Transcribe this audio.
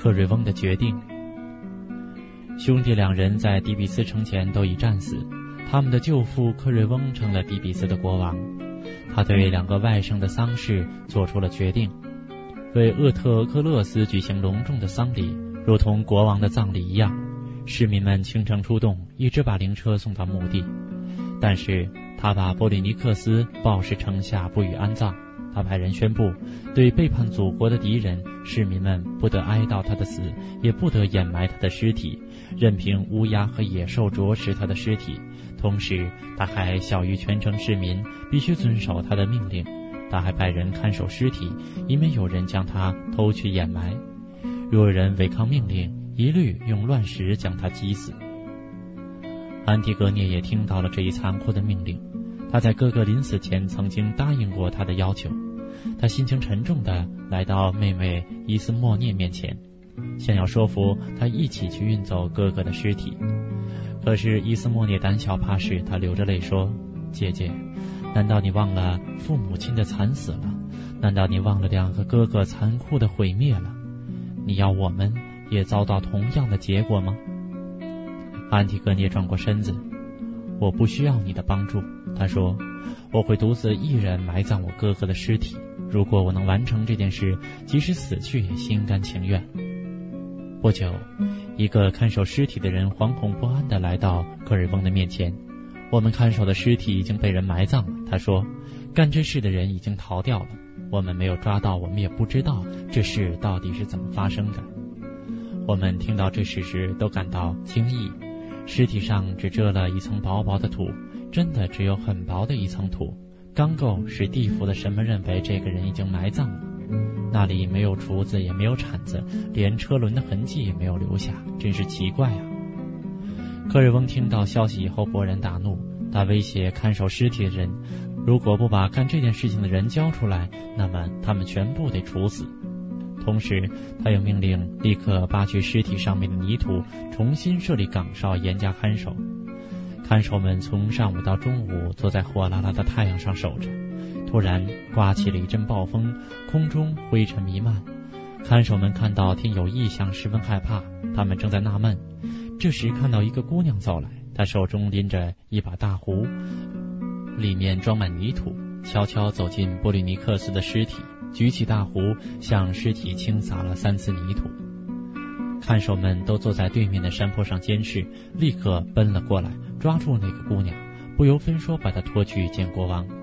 克瑞翁的决定。兄弟两人在底比斯城前都已战死，他们的舅父克瑞翁成了底比斯的国王。他对两个外甥的丧事做出了决定，为厄特克勒斯举行隆重的丧礼，如同国王的葬礼一样。市民们倾城出动，一直把灵车送到墓地。但是他把波利尼克斯抱尸城下，不予安葬。他派人宣布，对背叛祖国的敌人，市民们不得哀悼他的死，也不得掩埋他的尸体，任凭乌鸦和野兽啄食他的尸体。同时他还晓谕全城市民必须遵守他的命令。他还派人看守尸体，以免有人将他偷去掩埋。若有人违抗命令，一律用乱石将他击死。安提戈涅也听到了这一残酷的命令，他在哥哥临死前曾经答应过他的要求。他心情沉重地来到妹妹伊斯莫涅面前，想要说服他一起去运走哥哥的尸体。可是伊斯莫涅胆小怕事，他流着泪说：姐姐，难道你忘了父母亲的惨死了？难道你忘了两个哥哥残酷的毁灭了？你要我们也遭到同样的结果吗？安提戈涅转过身子：我不需要你的帮助，他说，我会独自一人埋葬我哥哥的尸体。如果我能完成这件事，即使死去也心甘情愿。不久，一个看守尸体的人惶恐不安地来到克瑞翁的面前。我们看守的尸体已经被人埋葬了，他说，干这事的人已经逃掉了，我们没有抓到，我们也不知道这事到底是怎么发生的。我们听到这事时都感到惊异，尸体上只遮了一层薄薄的土，真的只有很薄的一层土，刚够使地府的神们认为这个人已经埋葬了。那里没有厨子，也没有铲子，连车轮的痕迹也没有留下，真是奇怪啊。克瑞翁听到消息以后勃然大怒，他威胁看守尸体的人，如果不把干这件事情的人交出来，那么他们全部得处死。同时他又命令立刻扒去尸体上面的泥土，重新设立岗哨，严加看守。看守们从上午到中午坐在火辣辣的太阳上守着。突然刮起了一阵暴风，空中灰尘弥漫。看守们看到天有异象，十分害怕，他们正在纳闷。这时看到一个姑娘走来，她手中拎着一把大壶，里面装满泥土，悄悄走进波利尼克斯的尸体，举起大壶向尸体倾洒了3次泥土。看守们都坐在对面的山坡上监视，立刻奔了过来，抓住那个姑娘，不由分说把她拖去见国王。